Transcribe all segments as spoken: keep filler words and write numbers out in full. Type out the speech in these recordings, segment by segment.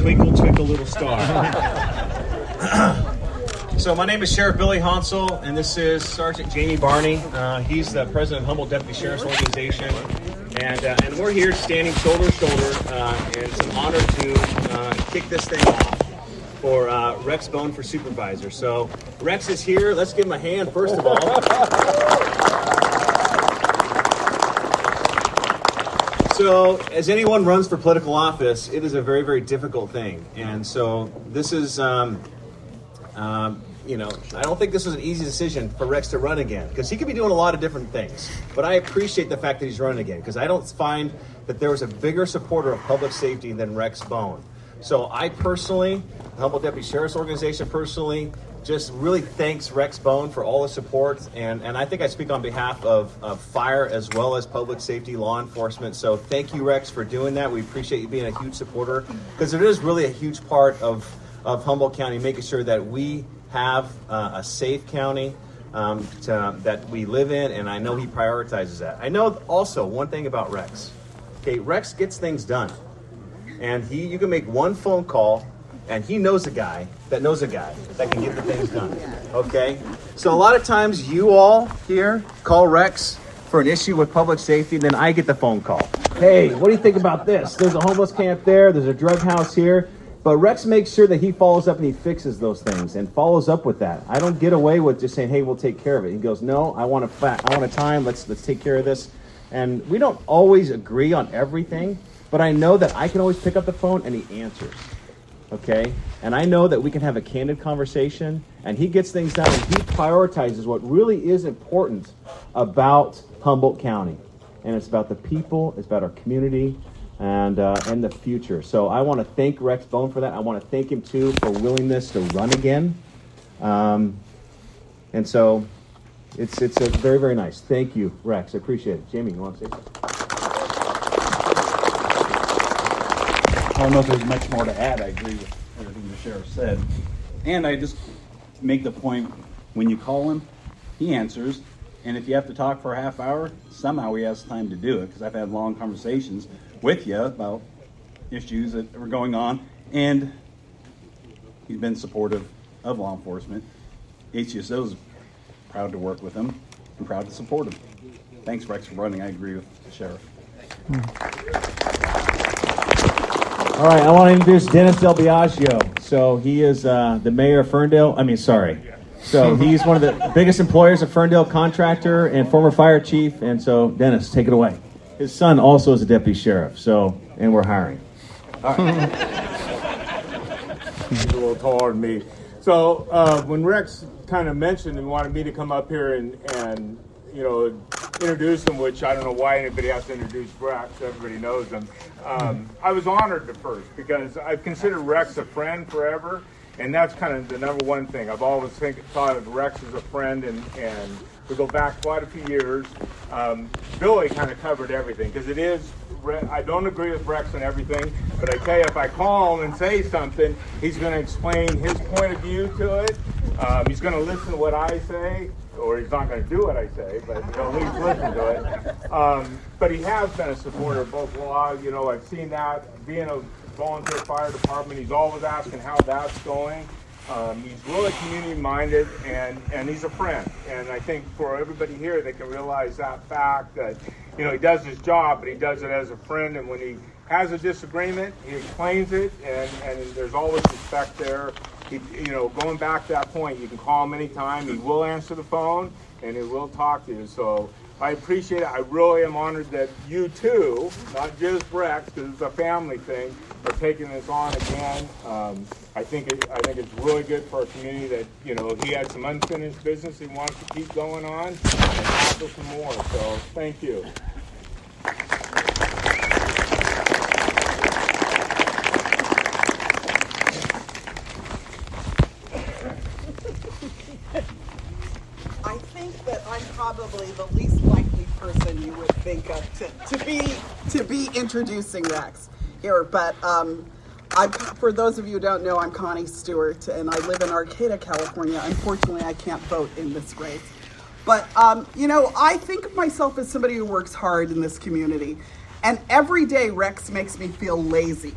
Twinkle, Twinkle, Little Star. So my name is Sheriff Billy Hansel, and this is Sergeant Jamie Barney. Uh, he's the president of Humboldt Deputy Sheriff's Organization. And uh, and we're here standing shoulder to shoulder, uh, and it's an honor to uh, kick this thing off for uh, Rex Bone for supervisor. So Rex is here. Let's give him a hand, first of all. So as anyone runs for political office, it is a very, very difficult thing. And so this is, um, um, you know, I don't think this was an easy decision for Rex to run again, because he could be doing a lot of different things. But I appreciate the fact that he's running again, because I don't find that there was a bigger supporter of public safety than Rex Bone. So I personally, the Humboldt Deputy Sheriff's Organization personally, just really thanks Rex Bone for all the support. And, and I think I speak on behalf of, of fire as well as public safety, law enforcement. So thank you, Rex, for doing that. We appreciate you being a huge supporter, because it is really a huge part of, of Humboldt County, making sure that we have uh, a safe county um, to, that we live in, and I know he prioritizes that. I know also one thing about Rex. Okay, Rex gets things done, and he you can make one phone call, and he knows a guy that knows a guy that can get the things done. Okay, so a lot of times you all here call Rex for an issue with public safety, and then I get the phone call. Hey, what do you think about this? There's a homeless camp there. There's a drug house here. But Rex makes sure that he follows up and he fixes those things and follows up with that. I don't get away with just saying, "Hey, we'll take care of it." He goes, "No, I want a fa- I want a time. Let's let's take care of this." And we don't always agree on everything, but I know that I can always pick up the phone and he answers. Okay, and I know that we can have a candid conversation, and he gets things done, and he prioritizes what really is important about Humboldt County, and it's about the people, it's about our community, and uh, and the future. So I want to thank Rex Bone for that. I want to thank him too for willingness to run again. Um, and so it's it's a very, very nice. Thank you, Rex. I appreciate it. Jamie, you want to say something? I don't know if there's much more to add. I agree with everything the sheriff said. And I just make the point, when you call him, he answers. And if you have to talk for a half hour, somehow he has time to do it, because I've had long conversations with you about issues that were going on, and he's been supportive of law enforcement. H C S O is proud to work with him and proud to support him. Thanks, Rex, for running. I agree with the sheriff. All right, I want to introduce Dennis Del Biagio. So he is uh, the mayor of Ferndale. I mean, sorry. So he's one of the biggest employers of Ferndale, contractor and former fire chief. And so, Dennis, take it away. His son also is a deputy sheriff, so, and we're hiring. All right. He's a little taller than me. So uh, when Rex kind of mentioned and wanted me to come up here and, and, you know, introduce him, which I don't know why anybody has to introduce Rex, everybody knows him. Um, I was honored at first, because I've considered Rex a friend forever, and that's kind of the number one thing. I've always think, thought of Rex as a friend, and, and we go back quite a few years. Um, Billy kind of covered everything, because it is, I don't agree with Rex on everything, but I tell you, if I call him and say something, he's going to explain his point of view to it. Um, he's going to listen to what I say, or he's not going to do what I say, but he'll at least listen to it. Um, but he has been a supporter of both law. You know, I've seen that. Being a volunteer fire department, he's always asking how that's going. Um, he's really community-minded, and, and he's a friend. And I think for everybody here, they can realize that fact that, you know, he does his job, but he does it as a friend. And when he has a disagreement, he explains it, and, and there's always respect there. He, you know, going back to that point, you can call him anytime. He will answer the phone, and he will talk to you. So I appreciate it. I really am honored that you too, not just Rex, because it's a family thing, are taking this on again. Um, I think it, I think it's really good for our community that, you know, he had some unfinished business he wants to keep going on and tackle some more. So thank you. I think that I'm probably the least likely person you would think of to, to be to be introducing Rex here, but um, I'm, for those of you who don't know, I'm Connie Stewart, and I live in Arcata, California. Unfortunately, I can't vote in this race. But, um, you know, I think of myself as somebody who works hard in this community. And every day, Rex makes me feel lazy.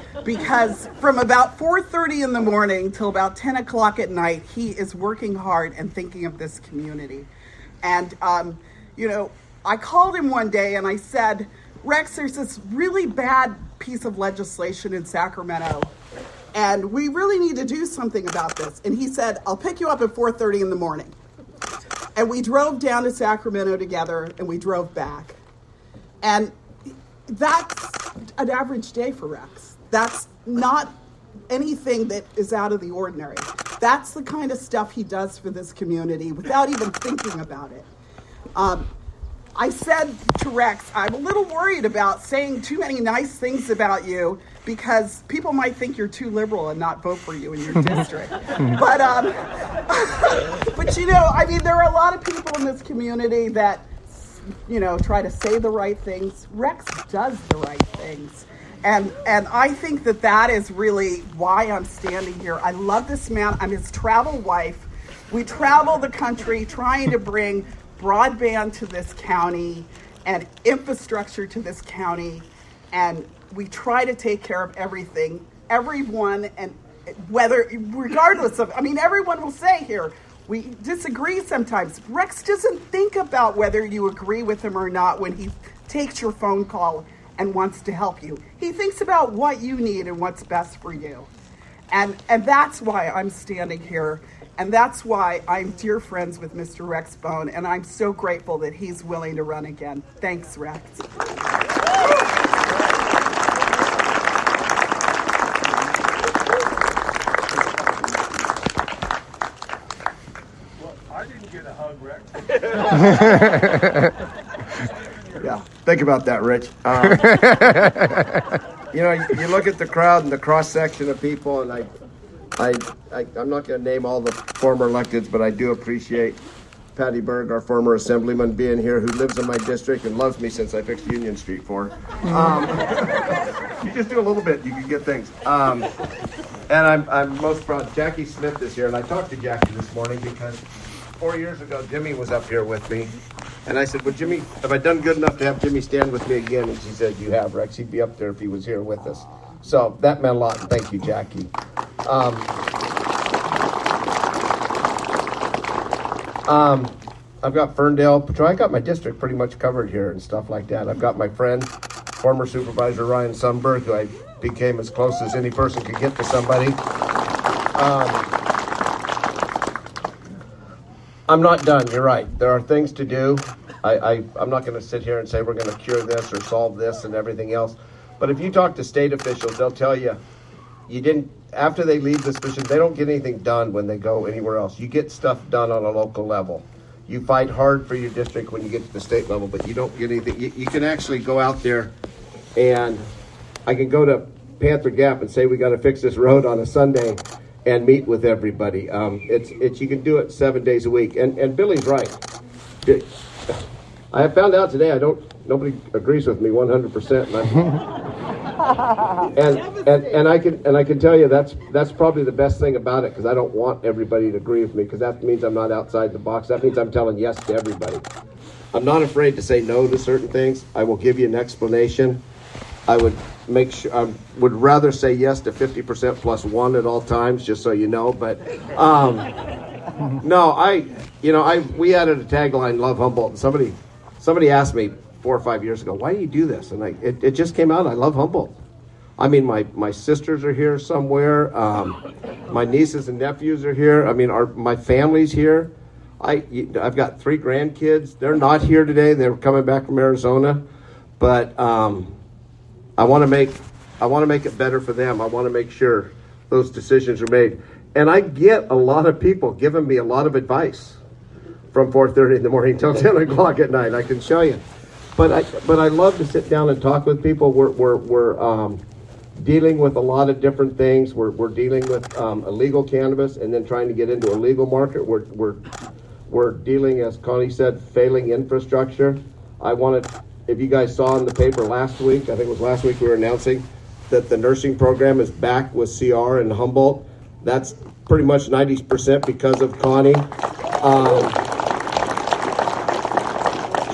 because from about four thirty in the morning till about ten o'clock at night, he is working hard and thinking of this community. And, um, you know, I called him one day and I said, Rex, there's this really bad piece of legislation in Sacramento, and we really need to do something about this. And he said, I'll pick you up at four thirty in the morning. And we drove down to Sacramento together, and we drove back. And that's an average day for Rex. That's not anything that is out of the ordinary. That's the kind of stuff he does for this community without even thinking about it. Um, I said to Rex, I'm a little worried about saying too many nice things about you because people might think you're too liberal and not vote for you in your district. but, um, but you know, I mean, there are a lot of people in this community that, you know, try to say the right things. Rex does the right things. And and I think that that is really why I'm standing here. I love this man. I'm his travel wife. We travel the country trying to bring broadband to this county and infrastructure to this county. And we try to take care of everything, everyone, and whether, regardless of, I mean, everyone will say here, we disagree sometimes. Rex doesn't think about whether you agree with him or not when he takes your phone call and wants to help you. He thinks about what you need and what's best for you. And and that's why I'm standing here. And that's why I'm dear friends with Mister Rex Bone. And I'm so grateful that he's willing to run again. Thanks, Rex. Well, I didn't get a hug, Rex. Yeah, think about that, Rich. Um, you know, you, you look at the crowd and the cross section of people, and I, I, I I'm not going to name all the former electeds, but I do appreciate Patty Berg, our former assemblyman, being here, who lives in my district and loves me since I fixed Union Street for her. Um, you just do a little bit, you can get things. Um, and I'm I'm most proud. Jackie Smith is here, and I talked to Jackie this morning because four years ago Jimmy was up here with me. And I said, well, Jimmy, have I done good enough to have Jimmy stand with me again? And she said, you have, Rex. He'd be up there if he was here with us. So that meant a lot. Thank you, Jackie. Um, um, I've got Ferndale Patrol. I got my district pretty much covered here and stuff like that. I've got my friend, former Supervisor Ryan Sundberg, who I became as close as any person could get to somebody. Um, I'm not done. You're right. There are things to do. I, I, I'm not going to sit here and say we're going to cure this or solve this and everything else. But if you talk to state officials, they'll tell you, you didn't, after they leave this position, they don't get anything done when they go anywhere else. You get stuff done on a local level. You fight hard for your district when you get to the state level, but you don't get anything. You, you can actually go out there, and I can go to Panther Gap and say we got to fix this road on a Sunday and meet with everybody. Um, it's it's you can do it seven days a week. And and Billy's right. I have found out today I don't. Nobody agrees with me one hundred percent. And and and I can and I can tell you that's that's probably the best thing about it, because I don't want everybody to agree with me, because that means I'm not outside the box. That means I'm telling yes to everybody. I'm not afraid to say no to certain things. I will give you an explanation. I would make sure I would rather say yes to fifty percent plus one at all times, just so you know. But um, no, I you know I we added a tagline, Love Humboldt, and somebody somebody asked me four or five years ago, why do you do this? And I, it, it just came out. I love Humboldt. I mean, my, my sisters are here somewhere. Um, my nieces and nephews are here. I mean, our my family's here. I, I've got three grandkids. They're not here today. They're coming back from Arizona. But um, I want to make I want to make it better for them. I want to make sure those decisions are made. And I get a lot of people giving me a lot of advice from four thirty in the morning until ten o'clock at night. I can show you. But I, but I love to sit down and talk with people. We're we're we're um, dealing with a lot of different things. We're we're dealing with um, illegal cannabis and then trying to get into a legal market. We're we're we're dealing, as Connie said, failing infrastructure. I wanted, if you guys saw in the paper last week, I think it was last week, we were announcing that the nursing program is back with C R in Humboldt. That's pretty much ninety percent because of Connie. Um,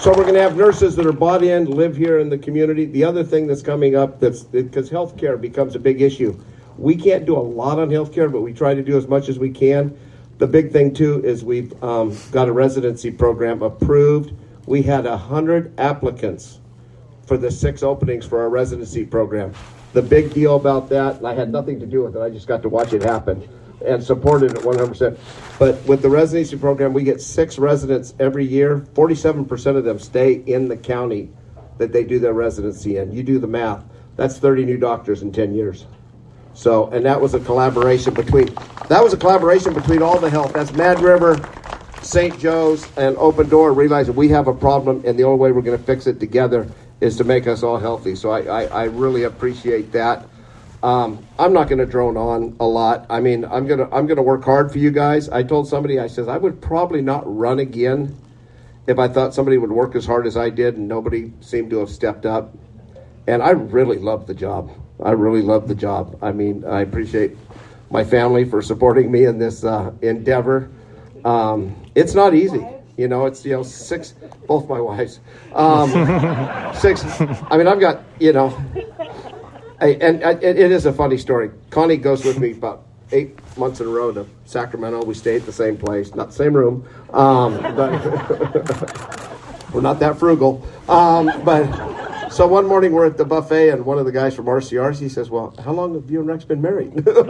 So we're going to have nurses that are bought in, live here in the community. The other thing that's coming up, that's because healthcare becomes a big issue. We can't do a lot on healthcare, but we try to do as much as we can. The big thing too is we've um, got a residency program approved. We had a hundred applicants for the six openings for our residency program. The big deal about that, and I had nothing to do with it, I just got to watch it happen and supported it one hundred percent. But with the residency program, we get six residents every year. forty-seven percent of them stay in the county that they do their residency in. You do the math. That's thirty new doctors in ten years. So, and that was a collaboration between, that was a collaboration between all the health. That's Mad River, Saint Joe's, and Open Door, realizing we have a problem, and the only way we're going to fix it together is to make us all healthy. So I, I, I really appreciate that. Um, I'm not going to drone on a lot. I mean, I'm going to I'm going to work hard for you guys. I told somebody, I says, I would probably not run again if I thought somebody would work as hard as I did, and nobody seemed to have stepped up. And I really love the job. I really love the job. I mean, I appreciate my family for supporting me in this uh, endeavor. Um, it's not easy. You know, it's, you know, six, both my wives. Um, six, I mean, I've got, you know, I, and I, it, it is a funny story. Connie goes with me about eight months in a row to Sacramento. We stay at the same place, not the same room, um, but we're not that frugal. Um, but so one morning we're at the buffet, and one of the guys from R C R C says, well, how long have you and Rex been married?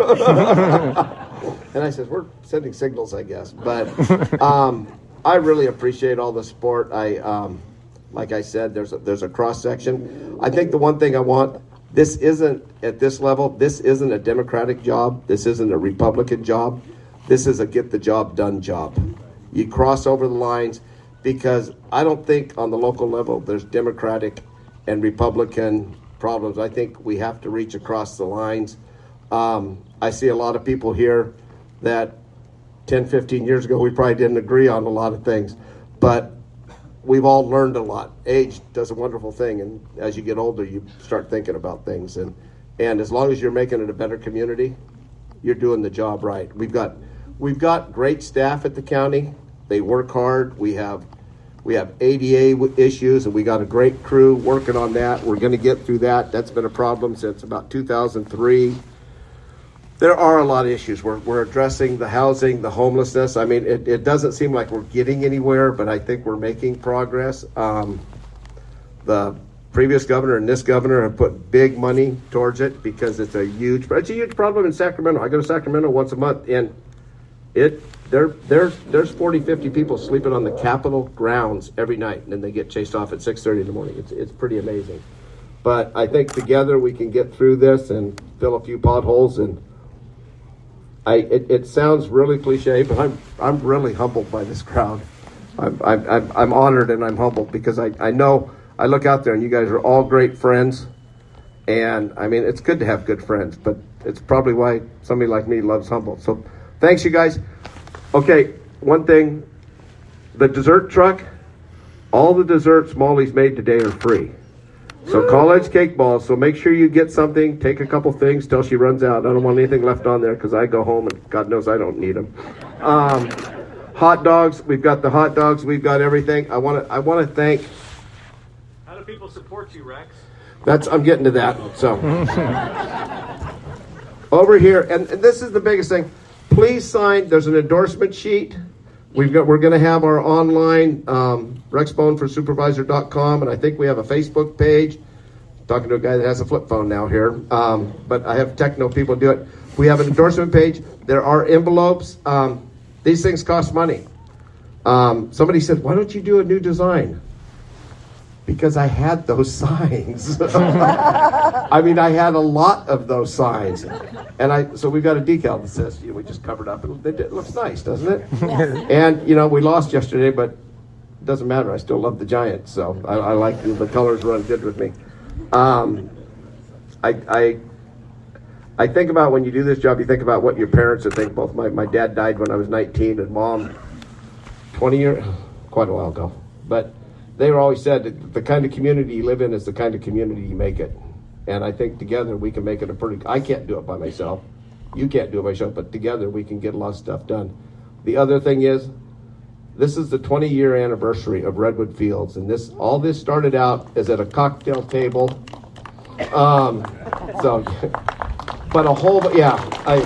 And I says, we're sending signals, I guess. But um, I really appreciate all the support. I, um, like I said, there's a, there's a cross section. I think the one thing I want, this isn't at this level, this isn't a Democratic job. This isn't a Republican job. This is a get the job done job. You cross over the lines, because I don't think on the local level there's Democratic and Republican problems. I think we have to reach across the lines. Um, I see a lot of people here that ten, fifteen years ago we probably didn't agree on a lot of things, but we've all learned a lot. Age does a wonderful thing, and as you get older you start thinking about things, and and as long as you're making it a better community, you're doing the job right. We've got we've got great staff at the county. They work hard. We have We have A D A issues, and we got a great crew working on that. We're going to get through that. That's been a problem since about two thousand three. There are a lot of issues. We're, we're addressing the housing, the homelessness. I mean, it, it doesn't seem like we're getting anywhere, but I think we're making progress. Um, the previous governor and this governor have put big money towards it, because it's a huge, it's a huge problem in Sacramento. I go to Sacramento once a month, and it There, there's there's forty, fifty people sleeping on the Capitol grounds every night, and then they get chased off at six thirty in the morning. It's it's pretty amazing. But I think together we can get through this and fill a few potholes. And I it, it sounds really cliche, but I'm I'm really humbled by this crowd. I'm I'm I'm honored, and I'm humbled, because I, I know I look out there and you guys are all great friends. And I mean, it's good to have good friends, but it's probably why somebody like me loves Humboldt. So thanks, you guys. Okay, one thing, the dessert truck, all the desserts Molly's made today are free. So college cake balls, so make sure you get something, take a couple things till she runs out. I don't want anything left on there, because I go home and God knows I don't need them. Um, hot dogs, we've got the hot dogs, we've got everything. I want to I want to thank. How do people support you, Rex? That's, I'm getting to that. So over here, and, and this is the biggest thing. Please sign. There's an endorsement sheet. We've got. We're going to have our online um, rexbone for supervisor dot com, and I think we have a Facebook page. Talking to a guy that has a flip phone now here, um, but I have techno people do it. We have an endorsement page. There are envelopes. Um, these things cost money. Um, somebody said, "Why don't you do a new design?" Because I had those signs. I mean, I had a lot of those signs. And I, so we've got a decal that says, you know, we just covered up. It, it looks nice, doesn't it? Yes. And, you know, we lost yesterday, but it doesn't matter. I still love the Giants. So I, I like the, the colors run good with me. Um, I, I, I think about when you do this job, you think about what your parents would think. Both my, my dad died when I was nineteen, and mom twenty years, quite a while ago. But they were always said that the kind of community you live in is the kind of community you make it. And I think together we can make it a pretty, I can't do it by myself. You can't do it by yourself, but together we can get a lot of stuff done. The other thing is, This is the twenty year anniversary of Redwood Fields, and this all this started out as at a cocktail table. Um, so, but a whole yeah, I,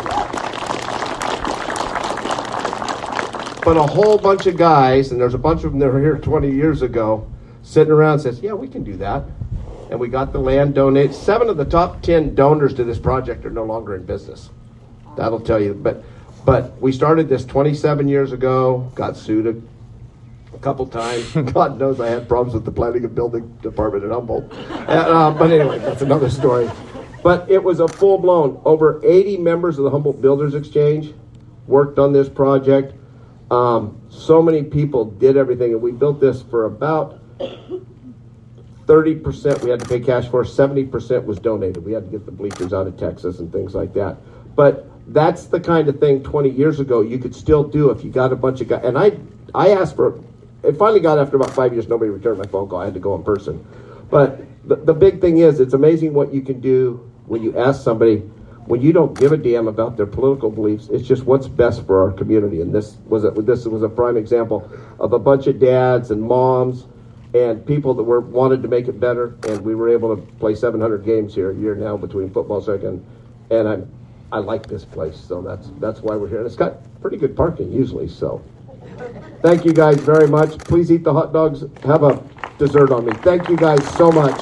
but a whole bunch of guys, and there's a bunch of them that were here twenty years ago, sitting around says, yeah, we can do that, and we got the land donated. Seven of the top ten donors to this project are no longer in business. That'll tell you, but. But we started this twenty-seven years ago, got sued a, a couple times. God knows I had problems with the planning and building department at Humboldt. And, uh, but anyway, that's another story. But it was a full-blown, over eighty members of the Humboldt Builders Exchange worked on this project. Um, so many people did everything, and we built this for about thirty percent we had to pay cash for, seventy percent was donated. We had to get the bleachers out of Texas and things like that. But that's the kind of thing twenty years ago you could still do if you got a bunch of guys. And I I asked for, it finally got after about five years, nobody returned my phone call. I had to go in person. But the, the big thing is, it's amazing what you can do when you ask somebody, when you don't give a damn about their political beliefs. It's just what's best for our community. And this was a, this was a prime example of a bunch of dads and moms and people that were wanted to make it better. And we were able to play seven hundred games here a year now between football second. And I'm I like this place, so that's that's why we're here. And it's got pretty good parking usually, so. Thank you guys very much. Please eat the hot dogs. Have a dessert on me. Thank you guys so much.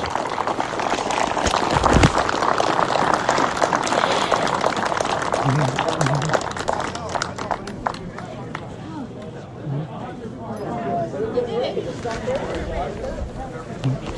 You did it.